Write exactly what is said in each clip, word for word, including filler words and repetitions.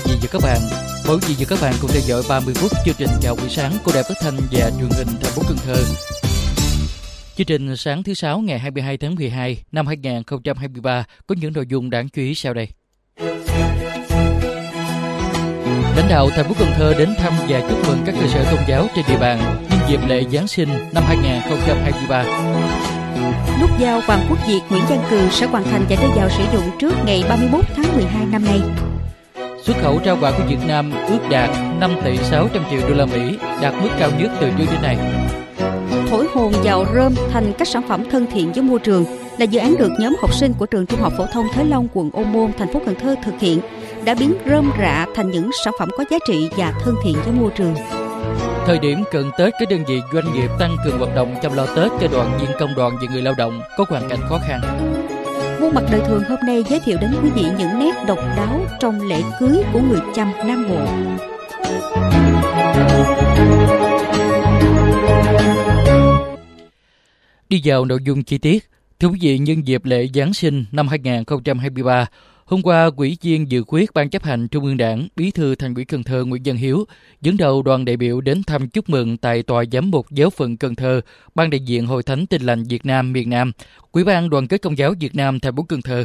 vị và các bạn. Mời quý vị và các bạn cùng theo dõi ba mươi phút chương trình chào buổi sáng của Đài Phát thanh và Truyền hình thành phố Cần Thơ. Chương trình sáng thứ sáu ngày hai mươi hai tháng mười hai năm hai nghìn không trăm hai mươi ba có những nội dung đáng chú ý sau đây. Lãnh đạo thành phố Cần Thơ đến thăm và chúc mừng các cơ sở tôn giáo trên địa bàn nhân dịp lễ Giáng sinh năm hai nghìn không trăm hai mươi ba. Nút giao Hoàng Quốc Việt Nguyễn Văn Cừ sẽ hoàn thành và đưa vào sử dụng trước ngày ba mươi mốt tháng mười hai năm nay. Xuất khẩu rau quả của Việt Nam ước đạt năm tỷ sáu trăm triệu đô la Mỹ, đạt mức cao nhất từ trước đến nay. Thổi hồn vào rơm thành các sản phẩm thân thiện với môi trường là dự án được nhóm học sinh của trường Trung học phổ thông Thới Long, quận Ô Môn, thành phố Cần Thơ thực hiện, đã biến rơm rạ thành những sản phẩm có giá trị và thân thiện với môi trường. Thời điểm cận Tết, các đơn vị doanh nghiệp tăng cường hoạt động chăm lo Tết cho đoàn viên công đoàn và người lao động có hoàn cảnh khó khăn. Muôn mặt đời thường hôm nay giới thiệu đến quý vị những nét độc đáo trong lễ cưới của người Chăm Nam Bộ. Đi vào nội dung chi tiết, thưa quý vị, nhân dịp lễ Giáng sinh năm hai nghìn không trăm hai mươi ba, hôm qua, Ủy viên Dự khuyết Ban chấp hành Trung ương Đảng, Bí thư Thành ủy Cần Thơ Nguyễn Văn Hiếu dẫn đầu đoàn đại biểu đến thăm chúc mừng tại Tòa Giám mục Giáo phận Cần Thơ, Ban đại diện Hội Thánh Tin lành Việt Nam miền Nam, Ủy ban Đoàn kết Công giáo Việt Nam thành phố Cần Thơ.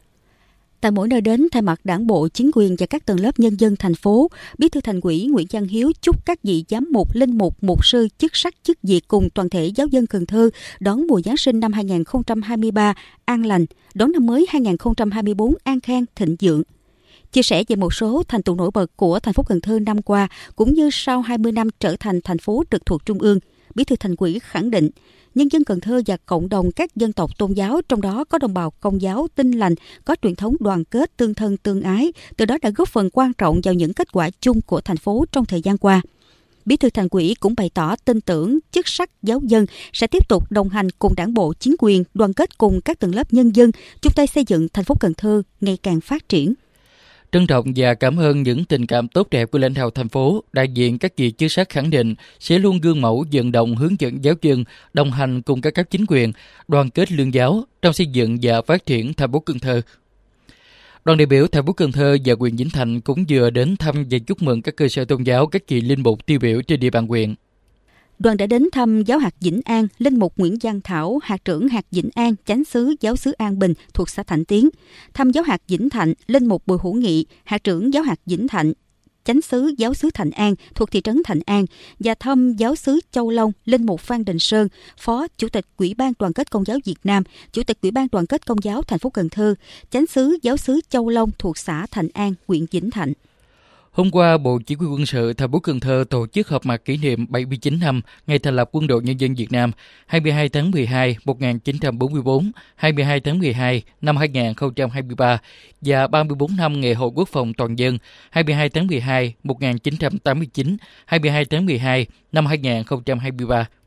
Tại mỗi nơi đến, thay mặt Đảng bộ, chính quyền và các tầng lớp nhân dân thành phố, Bí thư Thành ủy Nguyễn Văn Hiếu chúc các vị giám mục, linh mục, mục sư, chức sắc, chức việc cùng toàn thể giáo dân Cần Thơ đón mùa Giáng sinh năm hai nghìn không trăm hai mươi ba an lành, đón năm mới hai nghìn không trăm hai mươi tư an khang, thịnh vượng. Chia sẻ về một số thành tựu nổi bật của thành phố Cần Thơ năm qua, cũng như sau hai mươi năm trở thành thành phố trực thuộc Trung ương, Bí thư Thành ủy khẳng định, nhân dân Cần Thơ và cộng đồng các dân tộc tôn giáo, trong đó có đồng bào Công giáo Tin lành, có truyền thống đoàn kết, tương thân tương ái, từ đó đã góp phần quan trọng vào những kết quả chung của thành phố trong thời gian qua. Bí thư Thành ủy cũng bày tỏ tin tưởng chức sắc giáo dân sẽ tiếp tục đồng hành cùng Đảng bộ, chính quyền, đoàn kết cùng các tầng lớp nhân dân, chung tay xây dựng thành phố Cần Thơ ngày càng phát triển. Trân trọng và cảm ơn những tình cảm tốt đẹp của lãnh đạo thành phố, đại diện các vị chức sắc khẳng định sẽ luôn gương mẫu vận động hướng dẫn giáo dân, đồng hành cùng các cấp chính quyền, đoàn kết lương giáo trong xây dựng và phát triển thành phố Cần Thơ. Đoàn đại biểu thành phố Cần Thơ và huyện Vĩnh Thạnh cũng vừa đến thăm và chúc mừng các cơ sở tôn giáo, các vị linh mục tiêu biểu trên địa bàn huyện. Đoàn đã đến thăm giáo hạt Vĩnh An, linh mục Nguyễn Văn Thảo, hạt trưởng hạt Vĩnh An, chánh xứ giáo xứ An Bình thuộc xã Thạnh Tiến; thăm giáo hạt Vĩnh Thạnh, linh mục Bùi Hữu Nghị, hạt trưởng giáo hạt Vĩnh Thạnh, chánh xứ giáo xứ Thạnh An thuộc thị trấn Thạnh An; và thăm giáo xứ Châu Long, linh mục Phan Đình Sơn, phó chủ tịch Ủy ban Đoàn kết Công giáo Việt Nam, chủ tịch Ủy ban Đoàn kết Công giáo thành phố Cần Thơ, chánh xứ giáo xứ Châu Long thuộc xã Thạnh An, huyện Vĩnh Thạnh. Hôm qua, Bộ Chỉ huy quân sự thành phố Cần Thơ tổ chức họp mặt kỷ niệm bảy mươi chín năm ngày thành lập Quân đội Nhân dân Việt Nam hai mươi hai tháng mười hai năm một nghìn chín trăm bốn mươi tư, hai mươi hai tháng mười hai năm hai nghìn không trăm hai mươi ba và ba mươi tư năm ngày Hội Quốc phòng toàn dân hai mươi hai tháng mười hai năm một nghìn chín trăm tám mươi chín, hai mươi hai tháng mười hai năm hai nghìn không trăm hai mươi ba.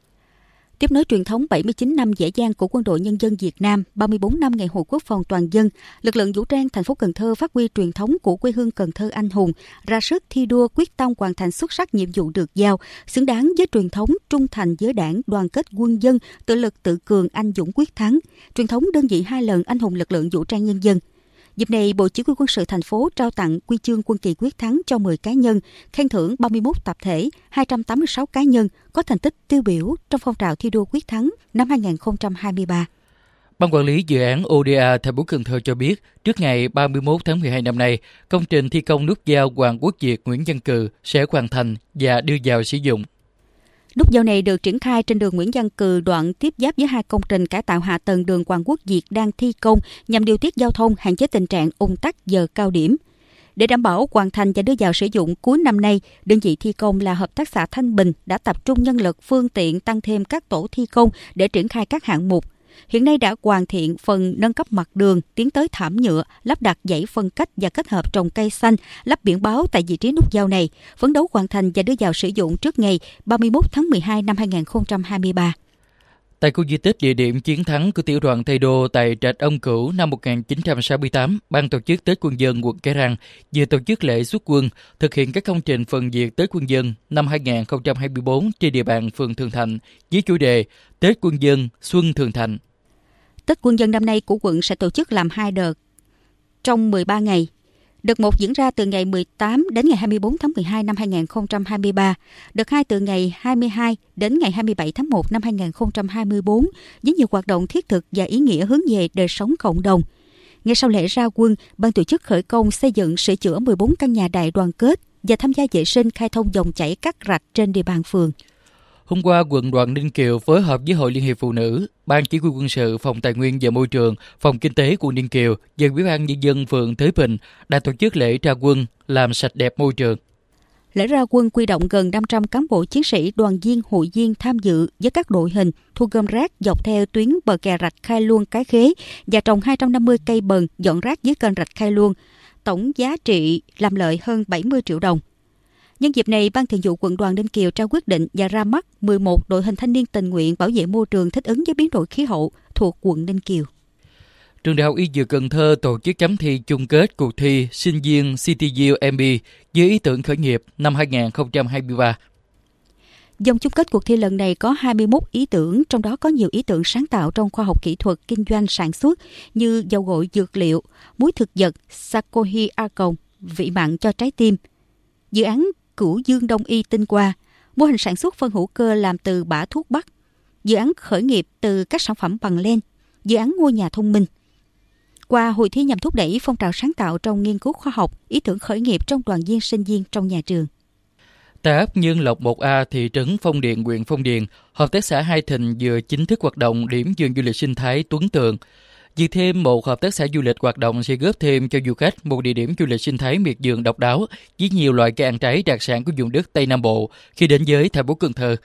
Tiếp nối truyền thống bảy mươi chín năm vẻ vang của Quân đội Nhân dân Việt Nam, ba mươi tư năm ngày Hội Quốc phòng toàn dân, lực lượng vũ trang thành phố Cần Thơ phát huy truyền thống của quê hương Cần Thơ anh hùng, ra sức thi đua quyết tâm hoàn thành xuất sắc nhiệm vụ được giao, xứng đáng với truyền thống trung thành với Đảng, đoàn kết quân dân, tự lực tự cường, anh dũng quyết thắng, truyền thống đơn vị hai lần anh hùng lực lượng vũ trang nhân dân. Dịp này, Bộ Chỉ huy quân sự thành phố trao tặng huy chương Quân kỳ quyết thắng cho mười cá nhân, khen thưởng ba mươi mốt tập thể, hai trăm tám mươi sáu cá nhân có thành tích tiêu biểu trong phong trào thi đua quyết thắng năm hai nghìn không trăm hai mươi ba. Ban quản lý dự án ô đê a thành phố Cần Thơ cho biết, trước ngày ba mươi mốt tháng mười hai năm nay, công trình thi công nút giao Hoàng Quốc Việt Nguyễn Văn Cừ sẽ hoàn thành và đưa vào sử dụng. Nút giao này được triển khai trên đường Nguyễn Văn Cừ, đoạn tiếp giáp với hai công trình cải tạo hạ tầng đường Hoàng Quốc Việt đang thi công nhằm điều tiết giao thông, hạn chế tình trạng ùn tắc giờ cao điểm. Để đảm bảo hoàn thành và đưa vào sử dụng cuối năm nay, đơn vị thi công là Hợp tác xã Thanh Bình đã tập trung nhân lực, phương tiện, tăng thêm các tổ thi công để triển khai các hạng mục. Hiện nay đã hoàn thiện phần nâng cấp mặt đường, tiến tới thảm nhựa, lắp đặt dãy phân cách và kết hợp trồng cây xanh, lắp biển báo tại vị trí nút giao này, phấn đấu hoàn thành và đưa vào sử dụng trước ngày ba mươi mốt tháng mười hai năm hai nghìn không trăm hai mươi ba. Tại khu di tích địa điểm chiến thắng của tiểu đoàn Tây Đô tại Rạch Ông Cửu năm một nghìn chín trăm sáu mươi tám, Ban tổ chức Tết Quân dân quận Cái Răng vừa tổ chức lễ xuất quân thực hiện các công trình phần duyệt Tết Quân dân năm hai nghìn không trăm hai mươi tư trên địa bàn phường Thường Thạnh với chủ đề Tết Quân dân Xuân Thường Thạnh. Tết Quân dân năm nay của quận sẽ tổ chức làm hai đợt trong mười ba ngày. Đợt một diễn ra từ ngày mười tám đến ngày hai mươi bốn tháng mười hai năm hai nghìn không trăm hai mươi ba, đợt hai từ ngày hai mươi hai đến ngày hai mươi bảy tháng một năm hai nghìn không trăm hai mươi bốn với nhiều hoạt động thiết thực và ý nghĩa hướng về đời sống cộng đồng. Ngay sau lễ ra quân, ban tổ chức khởi công xây dựng sửa chữa mười bốn căn nhà đại đoàn kết và tham gia vệ sinh khai thông dòng chảy các rạch trên địa bàn phường. Hôm qua, quận Đoàn Ninh Kiều phối hợp với Hội Liên hiệp Phụ nữ, Ban Chỉ huy quân sự, Phòng Tài nguyên và Môi trường, Phòng Kinh tế quận Ninh Kiều và Ủy ban Nhân dân phường Thới Bình đã tổ chức lễ ra quân làm sạch đẹp môi trường. Lễ ra quân quy động gần năm trăm cán bộ chiến sĩ, đoàn viên, hội viên tham dự với các đội hình thu gom rác dọc theo tuyến bờ kè rạch Khai Luông Cái Khế và trồng hai trăm năm mươi cây bần dọn rác dưới kênh rạch Khai Luông. Tổng giá trị làm lợi hơn bảy mươi triệu đồng. Nhân dịp này, Ban Thường vụ quận Đoàn Ninh Kiều trao quyết định và ra mắt mười một đội hình thanh niên tình nguyện bảo vệ môi trường thích ứng với biến đổi khí hậu thuộc quận Ninh Kiều. Trường Đại học Y Dược Cần Thơ tổ chức chấm thi chung kết cuộc thi sinh viên CityU em bê với ý tưởng khởi nghiệp năm hai nghìn không trăm hai mươi ba. Vòng chung kết cuộc thi lần này có hai mươi mốt ý tưởng, trong đó có nhiều ý tưởng sáng tạo trong khoa học kỹ thuật, kinh doanh, sản xuất như dầu gội dược liệu, muối thực vật, Sakohi Argon, vị mặn cho trái tim, dự án Cửu Dương Đông Y tinh hoa, mô hình sản xuất phân hữu cơ làm từ bã thuốc bắc, dự án khởi nghiệp từ các sản phẩm bằng len, dự án ngôi nhà thông minh. Qua hội thi nhằm thúc đẩy phong trào sáng tạo trong nghiên cứu khoa học, ý tưởng khởi nghiệp trong đoàn viên sinh viên trong nhà trường. Tại ấp Nhân Lộc một A, thị trấn Phong Điền, huyện Phong Điền, hợp tác xã Hai Thịnh vừa chính thức hoạt động điểm vườn du lịch sinh thái Tuấn Tường. Việc thêm một hợp tác xã du lịch hoạt động sẽ góp thêm cho du khách một địa điểm du lịch sinh thái miệt vườn độc đáo với nhiều loại cây ăn trái đặc sản của vùng đất Tây Nam Bộ khi đến với thành phố Cần Thơ.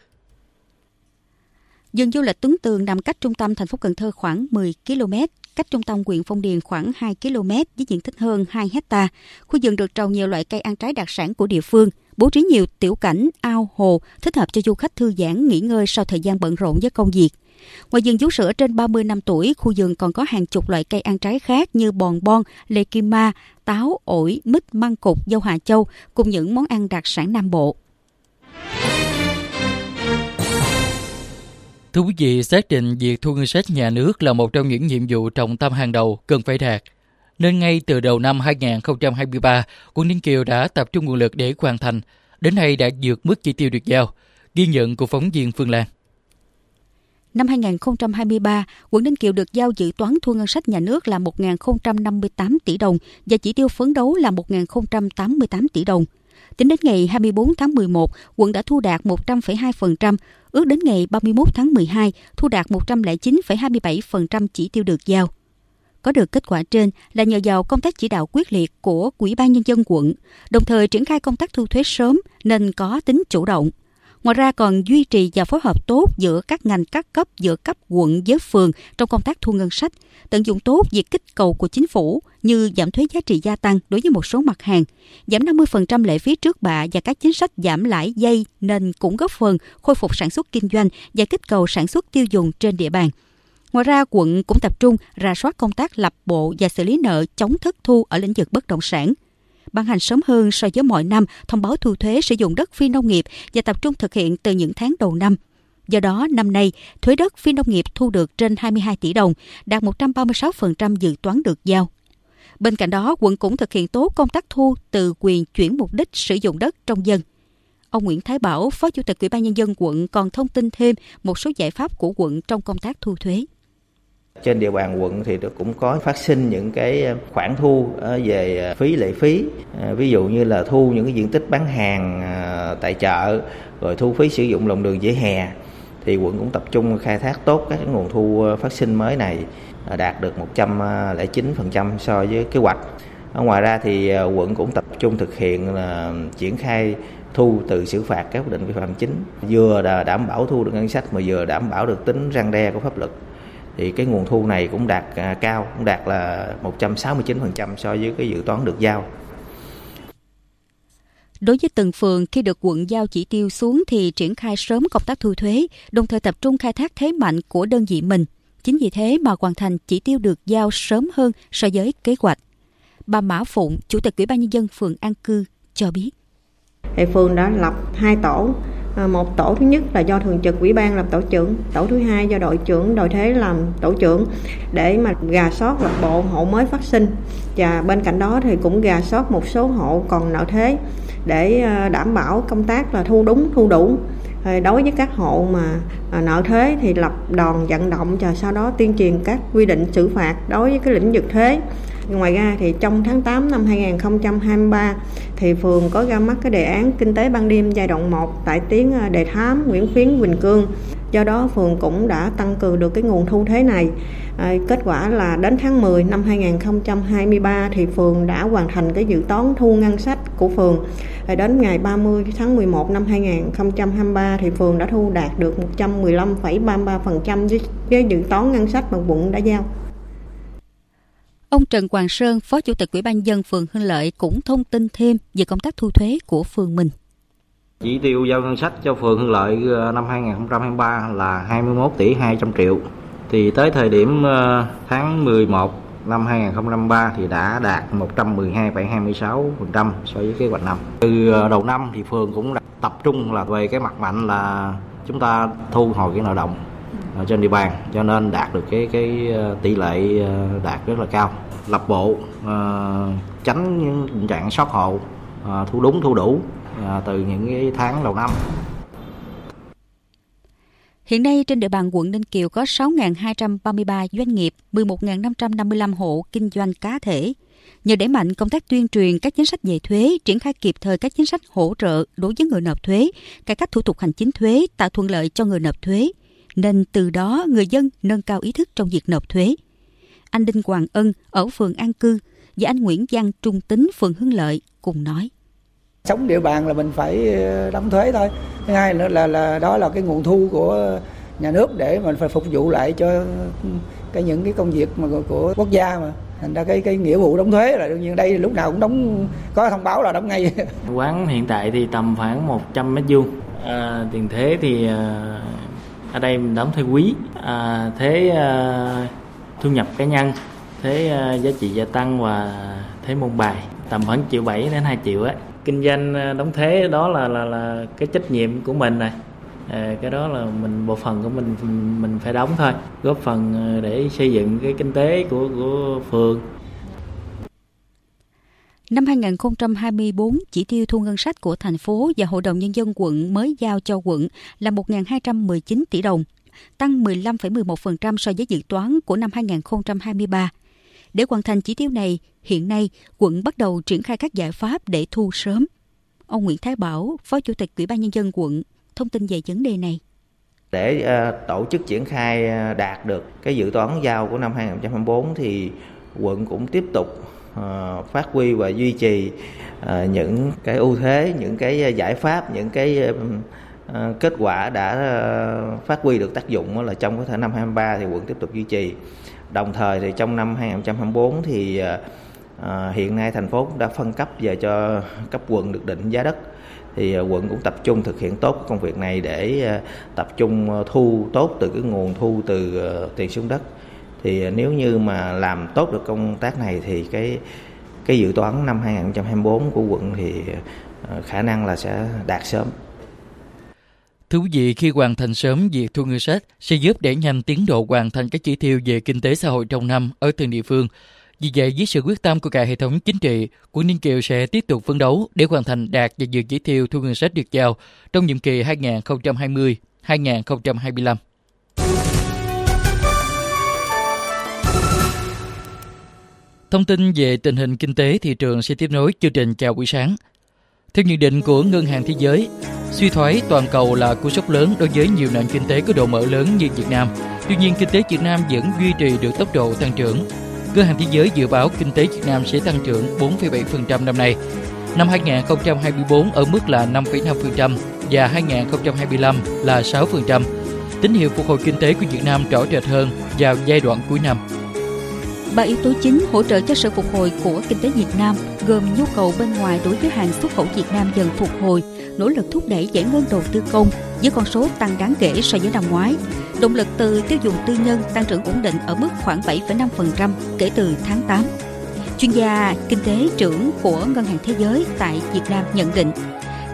Vườn du lịch Tuấn Tường nằm cách trung tâm thành phố Cần Thơ khoảng mười ki lô mét, cách trung tâm huyện Phong Điền khoảng hai ki lô mét với diện tích hơn hai héc ta. Khu vườn được trồng nhiều loại cây ăn trái đặc sản của địa phương, bố trí nhiều tiểu cảnh, ao, hồ, thích hợp cho du khách thư giãn, nghỉ ngơi sau thời gian bận rộn với công việc. Ngoài vườn vú sữa trên ba mươi năm tuổi, khu vườn còn có hàng chục loại cây ăn trái khác như bòn bon, lê kim ma, táo, ổi, mít, măng cụt, dâu Hà Châu cùng những món ăn đặc sản Nam Bộ. Thưa quý vị, xác định việc thu ngân sách nhà nước là một trong những nhiệm vụ trọng tâm hàng đầu cần phải đạt. Nên ngay từ đầu năm hai nghìn không trăm hai mươi ba, quận Ninh Kiều đã tập trung nguồn lực để hoàn thành. Đến nay đã vượt mức chỉ tiêu được giao. Ghi nhận của phóng viên Phương Lan. Năm hai nghìn không trăm hai mươi ba, quận Ninh Kiều được giao dự toán thu ngân sách nhà nước là một nghìn không trăm năm mươi tám tỷ đồng và chỉ tiêu phấn đấu là một nghìn không trăm tám mươi tám tỷ đồng. Tính đến ngày hai mươi bốn tháng mười một, quận đã thu đạt một trăm phẩy hai phần trăm, ước đến ngày ba mươi mốt tháng mười hai, thu đạt một trăm lẻ chín phẩy hai mươi bảy phần trăm chỉ tiêu được giao. Có được kết quả trên là nhờ vào công tác chỉ đạo quyết liệt của Ủy ban Nhân dân quận, đồng thời triển khai công tác thu thuế sớm nên có tính chủ động. Ngoài ra còn duy trì và phối hợp tốt giữa các ngành các cấp, giữa cấp quận với phường trong công tác thu ngân sách, tận dụng tốt việc kích cầu của chính phủ như giảm thuế giá trị gia tăng đối với một số mặt hàng, giảm năm mươi phần trăm lệ phí trước bạ và các chính sách giảm lãi dây nên cũng góp phần khôi phục sản xuất kinh doanh và kích cầu sản xuất tiêu dùng trên địa bàn. Ngoài ra, quận cũng tập trung rà soát công tác lập bộ và xử lý nợ chống thất thu ở lĩnh vực bất động sản. Ban hành sớm hơn so với mọi năm thông báo thu thuế sử dụng đất phi nông nghiệp và tập trung thực hiện từ những tháng đầu năm. Do đó, năm nay, thuế đất phi nông nghiệp thu được trên hai mươi hai tỷ đồng, đạt một trăm ba mươi sáu phần trăm dự toán được giao. Bên cạnh đó, quận cũng thực hiện tốt công tác thu từ quyền chuyển mục đích sử dụng đất trong dân. Ông Nguyễn Thái Bảo, Phó Chủ tịch Ủy ban Nhân dân quận còn thông tin thêm một số giải pháp của quận trong công tác thu thuế. Trên địa bàn quận thì cũng có phát sinh những cái khoản thu về phí lệ phí, ví dụ như là thu những cái diện tích bán hàng tại chợ, rồi thu phí sử dụng lòng đường vỉa hè, thì quận cũng tập trung khai thác tốt các nguồn thu phát sinh mới này, đạt được một trăm lẻ chín phần trăm so với kế hoạch. Ngoài ra thì quận cũng tập trung thực hiện là triển khai thu từ xử phạt các quyết định vi phạm chính, vừa đảm bảo thu được ngân sách mà vừa đảm bảo được tính răn đe của pháp luật. Thì cái nguồn thu này cũng đạt cao, cũng đạt là một trăm sáu mươi chín phần trăm so với cái dự toán được giao. Đối với từng phường, khi được quận giao chỉ tiêu xuống thì triển khai sớm công tác thu thuế, đồng thời tập trung khai thác thế mạnh của đơn vị mình. Chính vì thế mà hoàn thành chỉ tiêu được giao sớm hơn so với kế hoạch. Bà Mã Phụng, Chủ tịch Ủy ban Nhân dân phường An Cư cho biết. Phường đã lập hai tổ Một tổ thứ nhất là do thường trực ủy ban làm tổ trưởng, tổ thứ hai do đội trưởng đội thế làm tổ trưởng để mà rà soát lập bộ hộ mới phát sinh, và bên cạnh đó thì cũng rà soát một số hộ còn nợ thế để đảm bảo công tác là thu đúng thu đủ. Đối với các hộ mà nợ thuế thì lập đoàn vận động và sau đó tuyên truyền các quy định xử phạt đối với cái lĩnh vực thuế. Ngoài ra thì trong tháng tám năm hai nghìn không trăm hai mươi ba thì phường có ra mắt cái đề án kinh tế ban đêm giai đoạn một tại tuyến Đề Thám, Nguyễn Phiến, Quỳnh Cương. Do đó phường cũng đã tăng cường được cái nguồn thu thuế này. À, kết quả là đến tháng mười năm hai nghìn không trăm hai mươi ba thì phường đã hoàn thành cái dự toán thu ngân sách của phường. À, đến ngày ba mươi tháng mười một năm hai nghìn không trăm hai mươi ba thì phường đã thu đạt được một trăm mười lăm phẩy ba mươi ba phần trăm với dự toán ngân sách mà quận đã giao. Ông Trần Hoàng Sơn, Phó Chủ tịch Ủy ban nhân dân phường Hưng Lợi cũng thông tin thêm về công tác thu thuế của phường mình. Chỉ tiêu giao ngân sách cho phường Hưng Lợi năm hai nghìn không trăm hai mươi ba là hai mươi mốt tỷ hai trăm triệu. Thì tới thời điểm tháng mười một năm hai nghìn không trăm hai mươi ba thì đã đạt một trăm mười hai phẩy hai mươi sáu phần trăm so với kế hoạch năm. Từ đầu năm thì phường cũng đã tập trung là về cái mặt mạnh là chúng ta thu hồi cái nợ động ở trên địa bàn, cho nên đạt được cái cái tỷ lệ đạt rất là cao. Lập bộ uh, tránh những tình trạng sót hộ, uh, thu đúng thu đủ uh, từ những cái tháng đầu năm. Hiện nay trên địa bàn quận Ninh Kiều có sáu nghìn hai trăm ba mươi ba doanh nghiệp, mười một nghìn năm trăm năm mươi lăm hộ kinh doanh cá thể. Nhờ đẩy mạnh công tác tuyên truyền các chính sách về thuế, triển khai kịp thời các chính sách hỗ trợ đối với người nộp thuế, cải cách thủ tục hành chính thuế, tạo thuận lợi cho người nộp thuế, nên từ đó người dân nâng cao ý thức trong việc nộp thuế. Anh Đinh Hoàng Ân ở phường An Cư và anh Nguyễn Văn Trung Tính phường Hưng Lợi cùng nói: Sống địa bàn là mình phải đóng thuế thôi. Thứ hai nữa là là đó là cái nguồn thu của nhà nước để mình phải phục vụ lại cho cái những cái công việc mà của quốc gia mà. Thành ra cái cái nghĩa vụ đóng thuế là đương nhiên đây lúc nào cũng đóng, có thông báo là đóng ngay. Quán hiện tại thì tầm khoảng một trăm mét vuông. À, tiền thuế thì à, ở đây mình đóng thuế quý, à, thuế à, thu nhập cá nhân, thuế à, giá trị gia tăng và thuế môn bài tầm khoảng triệu bảy đến hai triệu á. Kinh doanh đóng thuế đó là là là cái trách nhiệm của mình này. À, cái đó là mình bộ phận của mình mình phải đóng thôi, góp phần để xây dựng cái kinh tế của của phường. Năm hai nghìn không trăm hai mươi tư, chỉ tiêu thu ngân sách của thành phố và Hội đồng Nhân dân quận mới giao cho quận là một nghìn hai trăm mười chín tỷ đồng, tăng mười lăm phẩy mười một phần trăm so với dự toán của năm hai nghìn không trăm hai mươi ba. Để hoàn thành chỉ tiêu này, hiện nay quận bắt đầu triển khai các giải pháp để thu sớm. Ông Nguyễn Thái Bảo, Phó Chủ tịch Ủy ban Nhân dân quận, thông tin về vấn đề này. Để uh, tổ chức triển khai uh, đạt được cái dự toán giao của năm hai nghìn không trăm hai mươi tư thì quận cũng tiếp tục uh, phát huy và duy trì uh, những cái ưu thế, những cái giải pháp, những cái uh, uh, kết quả đã uh, phát huy được tác dụng là trong cái năm hai nghìn không trăm hai mươi ba thì quận tiếp tục duy trì. Đồng thời thì trong năm hai nghìn không trăm hai mươi tư thì uh, uh, hiện nay thành phố đã phân cấp về cho cấp quận được định giá đất. Thì quận cũng tập trung thực hiện tốt công việc này để tập trung thu tốt từ cái nguồn thu từ tiền sử dụng đất. Thì nếu như mà làm tốt được công tác này thì cái cái dự toán năm hai nghìn không trăm hai mươi tư của quận thì khả năng là sẽ đạt sớm. Thưa quý vị, khi hoàn thành sớm việc thu ngân sách sẽ giúp đẩy nhanh tiến độ hoàn thành các chỉ tiêu về kinh tế xã hội trong năm ở từng địa phương. Vì vậy, với sự quyết tâm của cả hệ thống chính trị, quận Ninh Kiều sẽ tiếp tục phấn đấu để hoàn thành đạt và vượt chỉ tiêu thu ngân sách được giao trong nhiệm kỳ hai nghìn không trăm hai mươi đến hai nghìn không trăm hai mươi lăm. Thông tin về tình hình kinh tế thị trường sẽ tiếp nối chương trình chào buổi sáng. Theo nhận định của Ngân hàng Thế giới, suy thoái toàn cầu là cú sốc lớn đối với nhiều nền kinh tế có độ mở lớn như Việt Nam. Tuy nhiên, kinh tế Việt Nam vẫn duy trì được tốc độ tăng trưởng. Ngân hàng Thế giới dự báo kinh tế Việt Nam sẽ tăng trưởng bốn phẩy bảy phần trăm năm nay. Năm hai nghìn không trăm hai mươi tư ở mức là năm phẩy năm phần trăm và hai nghìn không trăm hai mươi lăm là sáu phần trăm. Tín hiệu phục hồi kinh tế của Việt Nam rõ rệt hơn vào giai đoạn cuối năm. Ba yếu tố chính hỗ trợ cho sự phục hồi của kinh tế Việt Nam gồm nhu cầu bên ngoài đối với hàng xuất khẩu Việt Nam dần phục hồi, nỗ lực thúc đẩy giải ngân đầu tư công với con số tăng đáng kể so với năm ngoái. Động lực từ tiêu dùng tư nhân tăng trưởng ổn định ở mức khoảng bảy phẩy năm phần trăm kể từ tháng tám. Chuyên gia kinh tế trưởng của Ngân hàng Thế giới tại Việt Nam nhận định,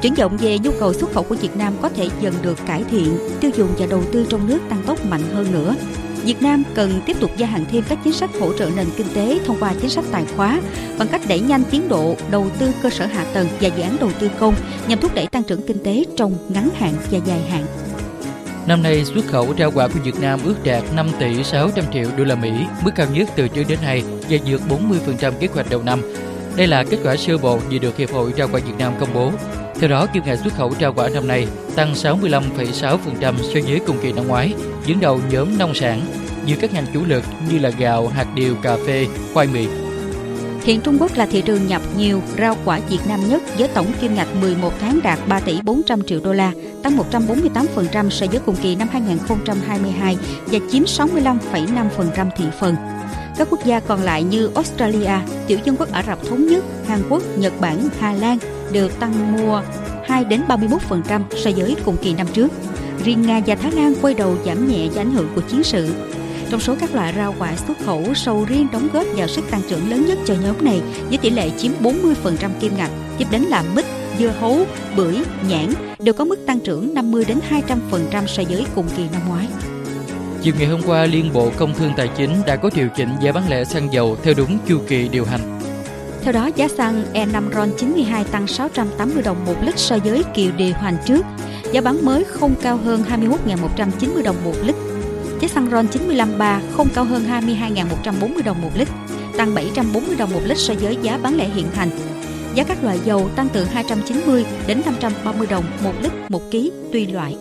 Triển vọng về nhu cầu xuất khẩu của Việt Nam có thể dần được cải thiện, tiêu dùng và đầu tư trong nước tăng tốc mạnh hơn nữa. Việt Nam cần tiếp tục gia hạn thêm các chính sách hỗ trợ nền kinh tế thông qua chính sách tài khóa bằng cách đẩy nhanh tiến độ đầu tư cơ sở hạ tầng và dự án đầu tư công nhằm thúc đẩy tăng trưởng kinh tế trong ngắn hạn và dài hạn. Năm nay, xuất khẩu rau quả của Việt Nam ước đạt năm tỷ sáu trăm triệu đô la Mỹ, mức cao nhất từ trước đến nay và vượt bốn mươi phần trăm kế hoạch đầu năm. Đây là kết quả sơ bộ vừa được Hiệp hội Rau quả Việt Nam công bố. Theo đó, kim ngạch xuất khẩu rau quả năm nay tăng sáu mươi lăm phẩy sáu phần trăm so với cùng kỳ năm ngoái, dẫn đầu nhóm nông sản, như các ngành chủ lực như là gạo, hạt điều, cà phê, khoai mì. Hiện Trung Quốc là thị trường nhập nhiều rau quả Việt Nam nhất với tổng kim ngạch mười một tháng đạt ba tỷ bốn trăm triệu đô la, tăng một trăm bốn mươi tám phần trăm so với cùng kỳ năm hai không hai hai và chiếm sáu mươi lăm phẩy năm phần trăm thị phần. Các quốc gia còn lại như Australia, Tiểu Vương quốc Ả Rập Thống Nhất, Hàn Quốc, Nhật Bản, Hà Lan đều tăng mua hai đến ba mươi mốt phần trăm so với cùng kỳ năm trước. Riêng Nga và Thái Lan quay đầu giảm nhẹ do ảnh hưởng của chiến sự. Trong số các loại rau quả xuất khẩu, sầu riêng đóng góp vào sức tăng trưởng lớn nhất cho nhóm này với tỷ lệ chiếm bốn mươi phần trăm kim ngạch, tiếp đến là mít, dưa hấu, bưởi, nhãn đều có mức tăng trưởng năm mươi đến hai trăm phần trăm so với cùng kỳ năm ngoái. Chiều ngày hôm qua, Liên Bộ Công Thương Tài chính đã có điều chỉnh giá bán lẻ xăng dầu theo đúng chu kỳ điều hành. Theo đó, giá xăng E năm RON chín mươi hai tăng sáu trăm tám mươi đồng một lít so với kỳ điều hành trước. Giá bán mới không cao hơn hai mươi mốt nghìn một trăm chín mươi đồng một lít. Giá xăng RON chín mươi lăm ba không cao hơn hai mươi hai nghìn một trăm bốn mươi đồng một lít, tăng bảy trăm bốn mươi đồng một lít so với giá bán lẻ hiện hành. Giá các loại dầu tăng từ hai trăm chín mươi đến năm trăm ba mươi đồng một lít một ký tùy loại.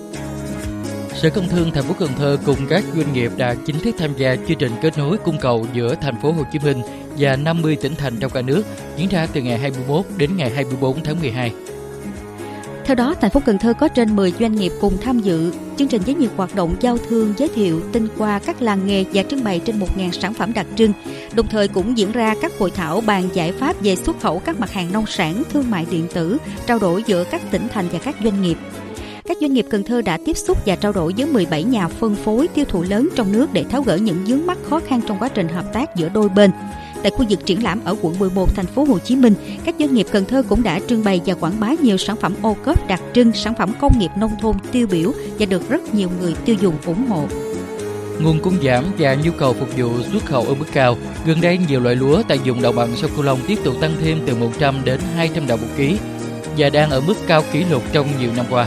Sở Công Thương thành phố Cần Thơ cùng các doanh nghiệp đã chính thức tham gia chương trình kết nối cung cầu giữa thành phố Hồ Chí Minh và năm mươi tỉnh thành trong cả nước, diễn ra từ ngày hai mươi mốt đến ngày hai mươi tư tháng mười hai. Theo đó, thành phố Cần Thơ có trên mười doanh nghiệp cùng tham dự chương trình với nhiều hoạt động giao thương, giới thiệu, tin qua các làng nghề và trưng bày trên một nghìn sản phẩm đặc trưng. Đồng thời cũng diễn ra các hội thảo bàn giải pháp về xuất khẩu các mặt hàng nông sản, thương mại điện tử, trao đổi giữa các tỉnh thành và các doanh nghiệp. Các doanh nghiệp Cần Thơ đã tiếp xúc và trao đổi với mười bảy nhà phân phối tiêu thụ lớn trong nước để tháo gỡ những vướng mắc khó khăn trong quá trình hợp tác giữa đôi bên. Tại khu vực triển lãm ở quận mười một, thành phố Hồ Chí Minh, các doanh nghiệp Cần Thơ cũng đã trưng bày và quảng bá nhiều sản phẩm ô cốp đặc trưng, sản phẩm công nghiệp nông thôn tiêu biểu và được rất nhiều người tiêu dùng ủng hộ. Nguồn cung giảm và nhu cầu phục vụ xuất khẩu ở mức cao. Gần đây, nhiều loại lúa tại vùng đồng bằng sông Cửu Long tiếp tục tăng thêm từ một trăm đến hai trăm đồng một ký và đang ở mức cao kỷ lục trong nhiều năm qua.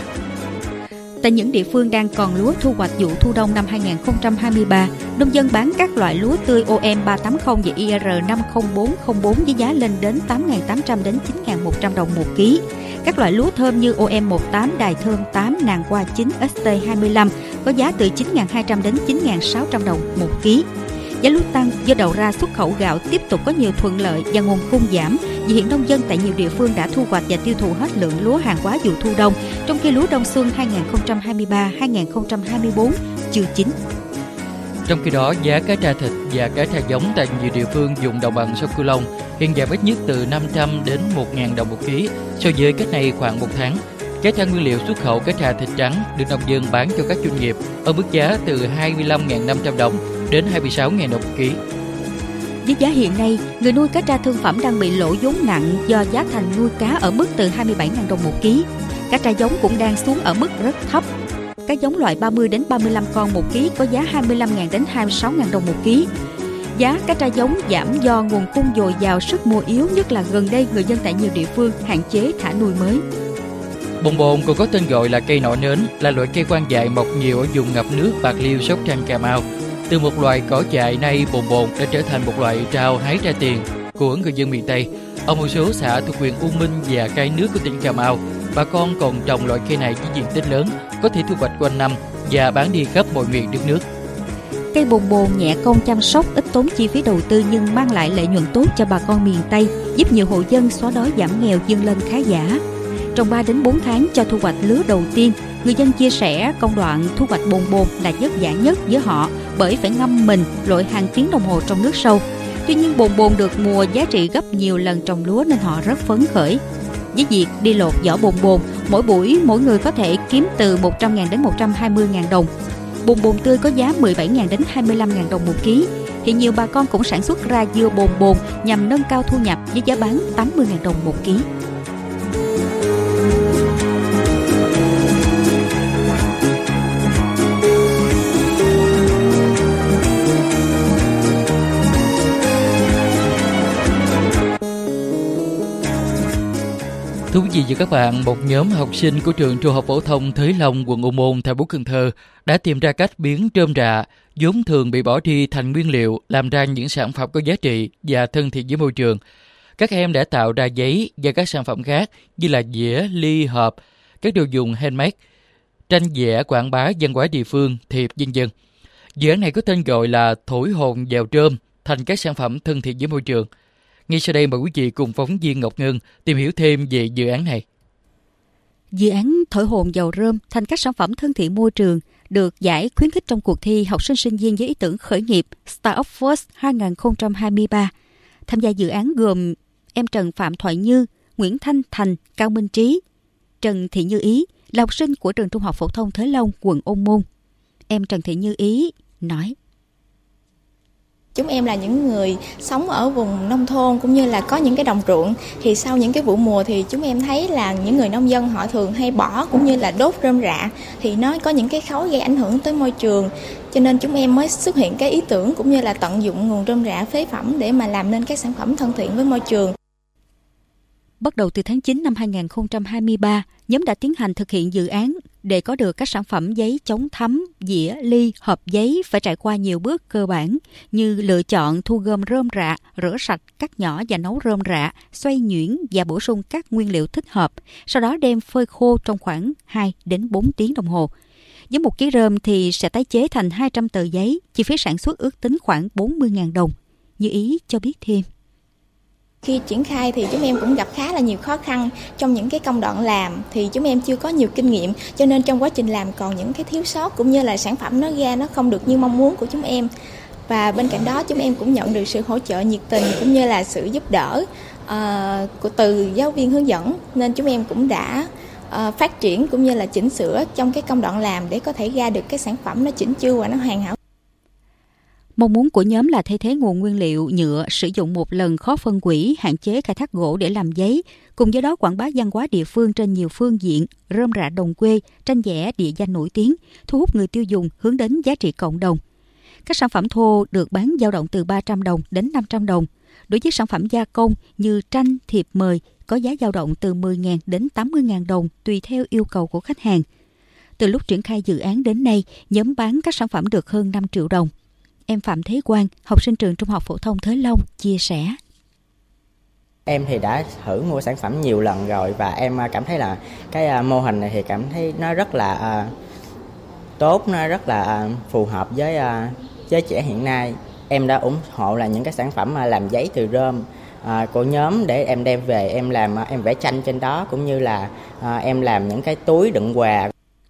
Tại những địa phương đang còn lúa thu hoạch vụ thu đông năm hai không hai ba, nông dân bán các loại lúa tươi O M ba tám không và I R năm không bốn không bốn với giá lên đến tám nghìn tám trăm đến chín nghìn một trăm đồng một ký. Các loại lúa thơm như O M một tám, Đài Thơm tám, Nàng Hoa chín, S T hai mươi lăm có giá từ chín nghìn hai trăm đến chín nghìn sáu trăm đồng một ký. Giá lúa tăng do đầu ra xuất khẩu gạo tiếp tục có nhiều thuận lợi và nguồn cung giảm, vì hiện nông dân tại nhiều địa phương đã thu hoạch và tiêu thụ hết lượng lúa hàng hóa vụ thu đông, trong khi lúa đông xuân hai không hai ba hai không hai tư chưa chín. Trong khi đó, giá cá tra thịt và cá tra giống tại nhiều địa phương vùng đồng bằng sông Cửu Long hiện giảm ít nhất từ năm trăm đến một nghìn đồng một ký so với cách này khoảng một tháng. Cá tra nguyên liệu xuất khẩu cá tra thịt trắng được nông dân bán cho các doanh nghiệp ở mức giá từ hai mươi lăm nghìn năm trăm đồng đến hai mươi sáu nghìn đồng một ký. Với giá hiện nay, người nuôi cá tra thương phẩm đang bị lỗ vốn nặng do giá thành nuôi cá ở mức từ hai mươi bảy nghìn đồng một ký. Cá tra giống cũng đang xuống ở mức rất thấp. Cá giống loại ba mươi đến ba mươi lăm con một ký có giá hai mươi lăm nghìn đến hai mươi sáu nghìn đồng một ký. Giá cá tra giống giảm do nguồn cung dồi dào, sức mua yếu, nhất là gần đây người dân tại nhiều địa phương hạn chế thả nuôi mới. Bồn bồn còn có tên gọi là cây nọ nến, là loại cây quan dại mọc nhiều ở vùng ngập nước Bạc Liêu, Sóc Trăng, Cà Mau. Từ một loài cỏ dại, nay bồn bồn đã trở thành một loại rau hái ra tiền của người dân miền Tây. Ở một số xã thuộc huyện U Minh và Cái Nước của tỉnh Cà Mau, bà con còn trồng loại cây này với diện tích lớn, có thể thu hoạch quanh năm và bán đi khắp mọi miền đất nước. Cây bồn bồn nhẹ công chăm sóc, ít tốn chi phí đầu tư nhưng mang lại lợi nhuận tốt cho bà con miền Tây, giúp nhiều hộ dân xóa đói giảm nghèo vươn lên khá giả. Trong ba đến bốn tháng cho thu hoạch lứa đầu tiên, người dân chia sẻ công đoạn thu hoạch bồn bồn là vất vả nhất với họ bởi phải ngâm mình lội hàng tiếng đồng hồ trong nước sâu. Tuy nhiên bồn bồn được mùa giá trị gấp nhiều lần trồng lúa nên họ rất phấn khởi. Với việc đi lột vỏ bồn bồn, mỗi buổi mỗi người có thể kiếm từ một trăm nghìn đến một trăm hai mươi nghìn đồng. Bồn bồn tươi có giá mười bảy nghìn đến hai mươi lăm nghìn đồng một ký. Hiện nhiều bà con cũng sản xuất ra dưa bồn bồn nhằm nâng cao thu nhập với giá bán tám mươi nghìn đồng một ký. Thú vị với các bạn, một nhóm học sinh của trường Trung học phổ thông Thới Long, quận Ô Môn, thành phố Cần Thơ đã tìm ra cách biến rơm rạ vốn thường bị bỏ đi thành nguyên liệu, làm ra những sản phẩm có giá trị và thân thiện với môi trường. Các em đã tạo ra giấy và các sản phẩm khác như là dĩa, ly, hộp, các đồ dùng handmade, tranh vẽ quảng bá văn hóa địa phương, thiệp, vân vân. Dự án này có tên gọi là Thổi hồn vào rơm thành các sản phẩm thân thiện với môi trường. Ngay sau đây mời quý vị cùng phóng viên Ngọc Ngân tìm hiểu thêm về dự án này. Dự án Thổi hồn vào rơm thành các sản phẩm thân thiện môi trường được giải khuyến khích trong cuộc thi học sinh sinh viên với ý tưởng khởi nghiệp Startup First hai không hai ba. Tham gia dự án gồm em Trần Phạm Thoại Như, Nguyễn Thanh Thành, Cao Minh Trí. Trần Thị Như Ý là học sinh của trường Trung học phổ thông Thới Long, quận Ô Môn. Em Trần Thị Như Ý nói: Chúng em là những người sống ở vùng nông thôn cũng như là có những cái đồng ruộng, thì sau những cái vụ mùa thì chúng em thấy là những người nông dân họ thường hay bỏ cũng như là đốt rơm rạ, thì nó có những cái khói gây ảnh hưởng tới môi trường, cho nên chúng em mới xuất hiện cái ý tưởng cũng như là tận dụng nguồn rơm rạ phế phẩm để mà làm nên các sản phẩm thân thiện với môi trường. Bắt đầu từ tháng chín năm hai không hai ba, nhóm đã tiến hành thực hiện dự án. Để có được các sản phẩm giấy chống thấm, dĩa, ly, hộp giấy phải trải qua nhiều bước cơ bản như lựa chọn, thu gom rơm rạ, rửa sạch, cắt nhỏ và nấu rơm rạ, xoay nhuyễn và bổ sung các nguyên liệu thích hợp, sau đó đem phơi khô trong khoảng hai đến bốn tiếng đồng hồ. Với một ký rơm thì sẽ tái chế thành hai trăm tờ giấy, chi phí sản xuất ước tính khoảng bốn mươi nghìn đồng. Như Ý cho biết thêm. Khi triển khai thì chúng em cũng gặp khá là nhiều khó khăn trong những cái công đoạn làm, thì chúng em chưa có nhiều kinh nghiệm, cho nên trong quá trình làm còn những cái thiếu sót cũng như là sản phẩm nó ra nó không được như mong muốn của chúng em. Và bên cạnh đó chúng em cũng nhận được sự hỗ trợ nhiệt tình cũng như là sự giúp đỡ uh, của từ giáo viên hướng dẫn, nên chúng em cũng đã uh, phát triển cũng như là chỉnh sửa trong cái công đoạn làm để có thể ra được cái sản phẩm nó chỉnh chu và nó hoàn hảo. Mong muốn của nhóm là thay thế nguồn nguyên liệu nhựa sử dụng một lần khó phân hủy, hạn chế khai thác gỗ để làm giấy, cùng với đó quảng bá văn hóa địa phương trên nhiều phương diện, rơm rạ đồng quê, tranh vẽ địa danh nổi tiếng, thu hút người tiêu dùng hướng đến giá trị cộng đồng. Các sản phẩm thô được bán dao động từ ba trăm đồng đến năm trăm đồng. Đối với sản phẩm gia công như tranh, thiệp mời có giá dao động từ mười nghìn đến tám mươi nghìn đồng tùy theo yêu cầu của khách hàng. Từ lúc triển khai dự án đến nay, nhóm bán các sản phẩm được hơn năm triệu đồng. Em Phạm Thế Quang, học sinh trường Trung học phổ thông Thới Long, chia sẻ. Em thì đã thử mua sản phẩm nhiều lần rồi và em cảm thấy là cái mô hình này thì cảm thấy nó rất là uh, tốt, nó rất là uh, phù hợp với uh, giới trẻ hiện nay. Em đã ủng hộ là những cái sản phẩm uh, làm giấy từ rơm uh, của nhóm để em đem về em làm uh, em vẽ tranh trên đó, cũng như là uh, em làm những cái túi đựng quà.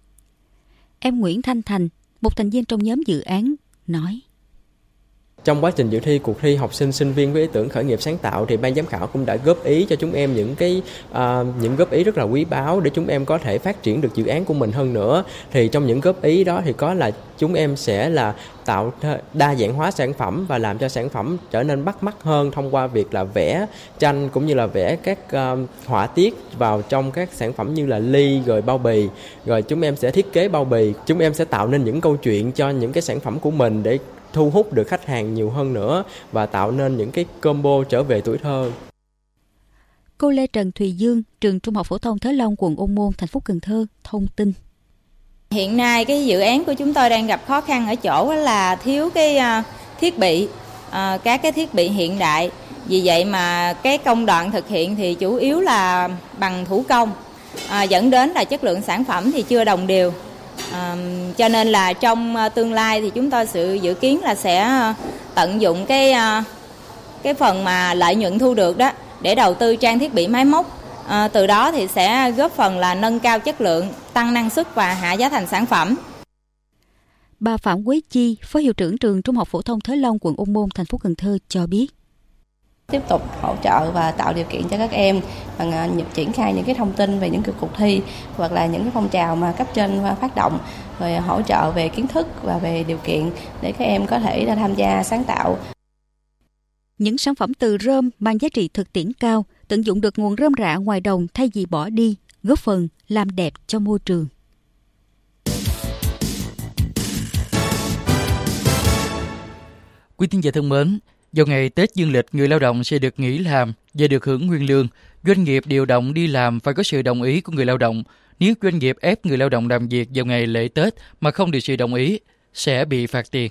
Em Nguyễn Thanh Thành, một thành viên trong nhóm dự án, nói: Trong quá trình dự thi cuộc thi học sinh sinh viên với ý tưởng khởi nghiệp sáng tạo thì ban giám khảo cũng đã góp ý cho chúng em những cái uh, những góp ý rất là quý báu để chúng em có thể phát triển được dự án của mình hơn nữa. Thì trong những góp ý đó thì có là chúng em sẽ là tạo đa dạng hóa sản phẩm và làm cho sản phẩm trở nên bắt mắt hơn thông qua việc là vẽ tranh cũng như là vẽ các uh, họa tiết vào trong các sản phẩm như là ly rồi bao bì. Rồi chúng em sẽ thiết kế bao bì, chúng em sẽ tạo nên những câu chuyện cho những cái sản phẩm của mình để thu hút được khách hàng nhiều hơn nữa và tạo nên những cái combo trở về tuổi thơ. Cô Lê Trần Thùy Dương, trường Trung học phổ thông Thới Long, quận Ô Môn, thành phố Cần Thơ, thông tin. Hiện nay cái dự án của chúng tôi đang gặp khó khăn ở chỗ là thiếu cái thiết bị, các cái thiết bị hiện đại. Vì vậy mà cái công đoạn thực hiện thì chủ yếu là bằng thủ công, dẫn đến là chất lượng sản phẩm thì chưa đồng đều. À, cho nên là trong tương lai thì chúng tôi sự dự kiến là sẽ tận dụng cái cái phần mà lợi nhuận thu được đó để đầu tư trang thiết bị máy móc, à, từ đó thì sẽ góp phần là nâng cao chất lượng, tăng năng suất và hạ giá thành sản phẩm. Bà Phạm Quế Chi, Phó Hiệu trưởng trường Trung học phổ thông Thới Long, quận Ô Môn, thành phố Cần Thơ cho biết. Tiếp tục hỗ trợ và tạo điều kiện cho các em bằng uh, triển khai những cái thông tin về những cái cuộc thi hoặc là những cái phong trào mà cấp trên phát động, rồi hỗ trợ về kiến thức và về điều kiện để các em có thể tham gia sáng tạo. Những sản phẩm từ rơm mang giá trị thực tiễn cao, tận dụng được nguồn rơm rạ ngoài đồng thay vì bỏ đi, góp phần làm đẹp cho môi trường. Quý tín giả thân mến, vào ngày Tết Dương lịch, người lao động sẽ được nghỉ làm và được hưởng nguyên lương. Doanh nghiệp điều động đi làm phải có sự đồng ý của người lao động. Nếu doanh nghiệp ép người lao động làm việc vào ngày lễ Tết mà không được sự đồng ý, sẽ bị phạt tiền.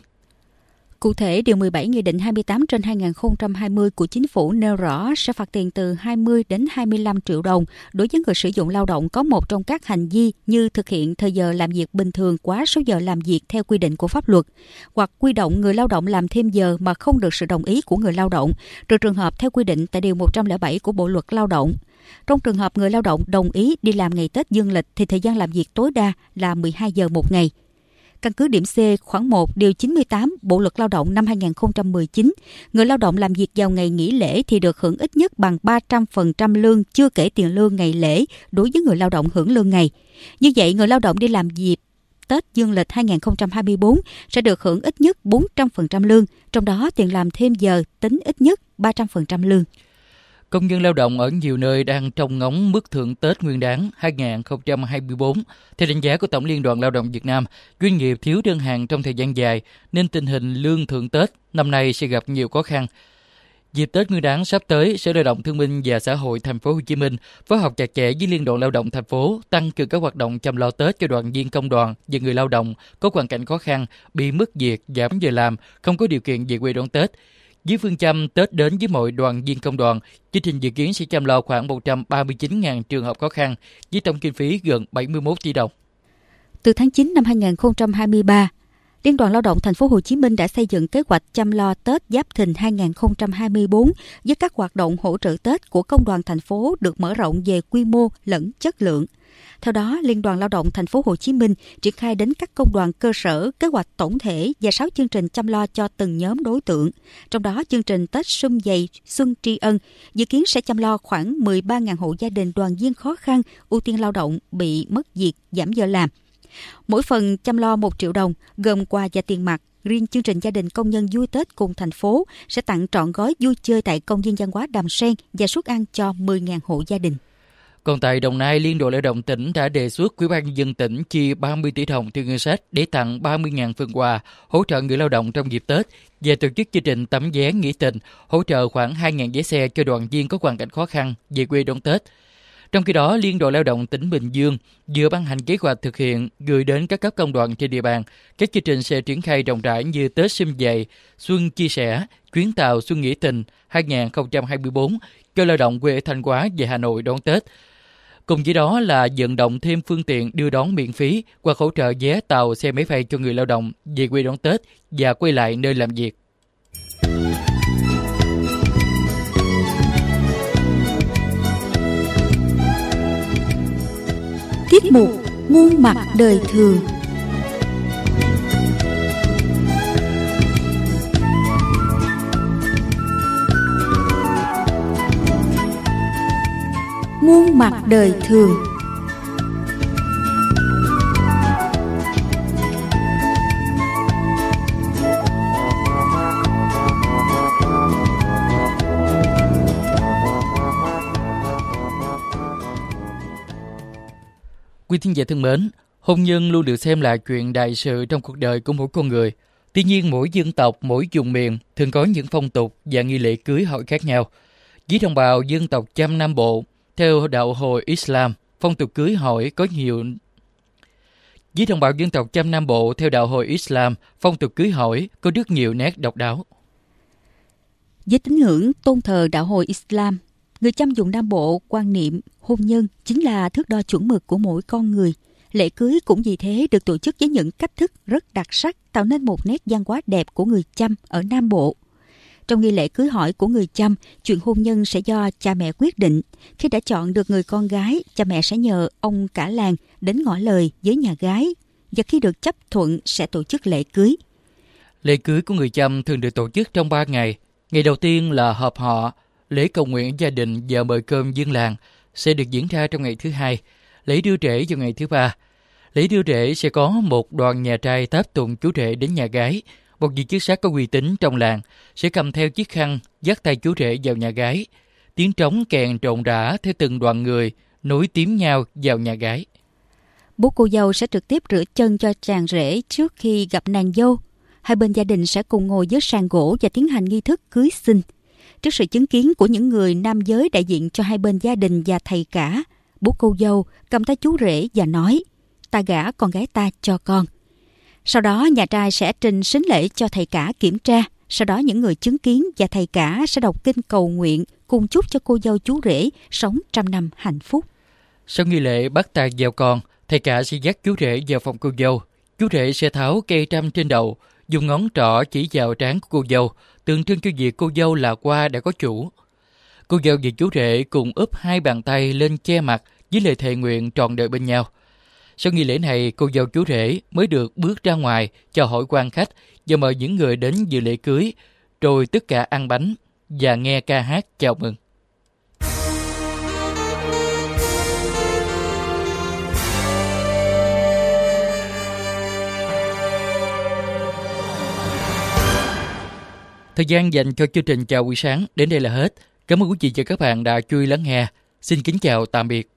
Cụ thể, Điều mười bảy Nghị định hai mươi tám trên hai nghìn không trăm hai mươi của Chính phủ nêu rõ sẽ phạt tiền từ hai mươi đến hai mươi lăm triệu đồng đối với người sử dụng lao động có một trong các hành vi như thực hiện thời giờ làm việc bình thường quá số giờ làm việc theo quy định của pháp luật, hoặc huy động người lao động làm thêm giờ mà không được sự đồng ý của người lao động, trừ trường hợp theo quy định tại Điều một trăm lẻ bảy của Bộ Luật Lao động. Trong trường hợp người lao động đồng ý đi làm ngày Tết dương lịch thì thời gian làm việc tối đa là mười hai giờ một ngày. Căn cứ điểm C khoản một điều chín mươi tám Bộ Luật Lao động năm hai nghìn không trăm mười chín, người lao động làm việc vào ngày nghỉ lễ thì được hưởng ít nhất bằng ba trăm phần trăm lương chưa kể tiền lương ngày lễ đối với người lao động hưởng lương ngày. Như vậy, người lao động đi làm dịp Tết dương lịch hai nghìn không trăm hai mươi tư sẽ được hưởng ít nhất bốn trăm phần trăm lương, trong đó tiền làm thêm giờ tính ít nhất ba trăm phần trăm lương. Công nhân lao động ở nhiều nơi đang trông ngóng mức thưởng Tết Nguyên đán hai nghìn không trăm hai mươi tư. Theo đánh giá của Tổng Liên đoàn Lao động Việt Nam, doanh nghiệp thiếu đơn hàng trong thời gian dài nên tình hình lương thưởng Tết năm nay sẽ gặp nhiều khó khăn. Dịp Tết Nguyên đán sắp tới, Sở Lao động Thương binh và Xã hội Thành phố Hồ Chí Minh phối hợp chặt chẽ với Liên đoàn Lao động thành phố tăng cường các hoạt động chăm lo Tết cho đoàn viên công đoàn và người lao động có hoàn cảnh khó khăn, bị mất việc, giảm giờ làm, không có điều kiện về quê đón Tết. Với phương châm Tết đến với mọi đoàn viên công đoàn, chương trình dự kiến sẽ chăm lo khoảng một trăm ba mươi chín nghìn trường hợp khó khăn với tổng kinh phí gần bảy mươi mốt tỷ đồng. Từ tháng chín năm hai nghìn không trăm hai mươi ba, Liên đoàn Lao động Thành phố Hồ Chí Minh đã xây dựng kế hoạch chăm lo Tết Giáp Thìn hai nghìn không trăm hai mươi tư với các hoạt động hỗ trợ Tết của công đoàn thành phố được mở rộng về quy mô lẫn chất lượng. Theo đó, Liên đoàn Lao động Thành phố Hồ Chí Minh triển khai đến các công đoàn cơ sở kế hoạch tổng thể và sáu chương trình chăm lo cho từng nhóm đối tượng. Trong đó, chương trình Tết Sum Vầy Xuân Tri Ân dự kiến sẽ chăm lo khoảng mười ba nghìn hộ gia đình đoàn viên khó khăn, ưu tiên lao động bị mất việc, giảm giờ làm. Mỗi phần chăm lo một triệu đồng, gồm quà và tiền mặt. Riêng chương trình gia đình công nhân vui Tết cùng thành phố sẽ tặng trọn gói vui chơi tại công viên văn hóa Đàm Sen và suất ăn cho mười nghìn hộ gia đình. Còn tại Đồng Nai, Liên đoàn Lao động tỉnh đã đề xuất Ủy ban nhân dân tỉnh chi ba mươi tỷ đồng từ ngân sách để tặng ba mươi nghìn phần quà hỗ trợ người lao động trong dịp Tết và tổ chức chương trình tấm vé nghĩa tình hỗ trợ khoảng hai nghìn vé xe cho đoàn viên có hoàn cảnh khó khăn về quê đón Tết. Trong khi đó, Liên đoàn Lao động tỉnh Bình Dương vừa ban hành kế hoạch thực hiện gửi đến các cấp công đoàn trên địa bàn. Các chương trình sẽ triển khai rộng rãi như Tết Sum Vầy, Xuân Chia Sẻ, chuyến tàu Xuân Nghĩa Tình hai nghìn không trăm hai mươi tư cho lao động quê ở Thanh Hóa về Hà Nội đón Tết. Cùng với đó là vận động thêm phương tiện đưa đón miễn phí hoặc hỗ trợ vé tàu, xe máy bay cho người lao động về quê đón Tết và quay lại nơi làm việc. Tiết mục Muôn mặt đời thường. Muôn mặt đời thường. Quý thính giả thân mến, hôn nhân luôn được xem là chuyện đại sự trong cuộc đời của mỗi con người. Tuy nhiên, mỗi dân tộc, mỗi vùng miền thường có những phong tục và nghi lễ cưới hỏi khác nhau. Với đồng bào dân tộc Chăm Nam Bộ, theo đạo hồi Islam, phong tục cưới hỏi có nhiều. Với đồng bào dân tộc Chăm Nam Bộ, theo đạo hồi Islam, phong tục cưới hỏi có rất nhiều nét độc đáo. Với tín ngưỡng tôn thờ đạo hồi Islam, người Chăm vùng Nam Bộ quan niệm hôn nhân chính là thước đo chuẩn mực của mỗi con người. Lễ cưới cũng vì thế được tổ chức với những cách thức rất đặc sắc, tạo nên một nét văn hóa đẹp của người Chăm ở Nam Bộ. Trong nghi lễ cưới hỏi của người Chăm, chuyện hôn nhân sẽ do cha mẹ quyết định. Khi đã chọn được người con gái, cha mẹ sẽ nhờ ông cả làng đến ngỏ lời với nhà gái, và khi được chấp thuận sẽ tổ chức lễ cưới. Lễ cưới của người Chăm thường được tổ chức trong ba ngày. Ngày đầu tiên là họp họ, lễ cầu nguyện gia đình và mời cơm dân làng sẽ được diễn ra trong ngày thứ hai, lễ đưa rễ vào ngày thứ ba. Lễ đưa rễ sẽ có một đoàn nhà trai tháp tùng chú rể đến nhà gái. Một vị chức sắc có uy tín trong làng sẽ cầm theo chiếc khăn dắt tay chú rể vào nhà gái. Tiếng trống kèn rộn rã theo từng đoàn người nối tiếp nhau vào nhà gái. Bố cô dâu sẽ trực tiếp rửa chân cho chàng rể trước khi gặp nàng dâu. Hai bên gia đình sẽ cùng ngồi dưới sàn gỗ và tiến hành nghi thức cưới xin. trước sự chứng kiến của những người nam giới đại diện cho hai bên gia đình và thầy cả, bố cô dâu cầm tay chú rể và nói: "Ta gả con gái ta cho con." Sau đó nhà trai sẽ trình sính lễ cho thầy cả kiểm tra. Sau đó những người chứng kiến và thầy cả sẽ đọc kinh cầu nguyện cùng chúc cho cô dâu chú rể sống trăm năm hạnh phúc. Sau nghi lễ bắt tay vào con, thầy cả sẽ dắt chú rể vào phòng cô dâu. Chú rể sẽ tháo cây trăm trên đầu, dùng ngón trỏ chỉ vào trán của cô dâu, tượng trưng cho việc cô dâu là qua đã có chủ. Cô dâu và chú rể cùng úp hai bàn tay lên che mặt với lời thề nguyện trọn đời bên nhau. Sau nghi lễ này, cô dâu chú rể mới được bước ra ngoài chào hỏi quan khách và mời những người đến dự lễ cưới, rồi tất cả ăn bánh và nghe ca hát chào mừng. Thời gian dành cho chương trình Chào buổi sáng đến đây là hết. Cảm ơn quý vị và các bạn đã chú ý lắng nghe. Xin kính chào tạm biệt.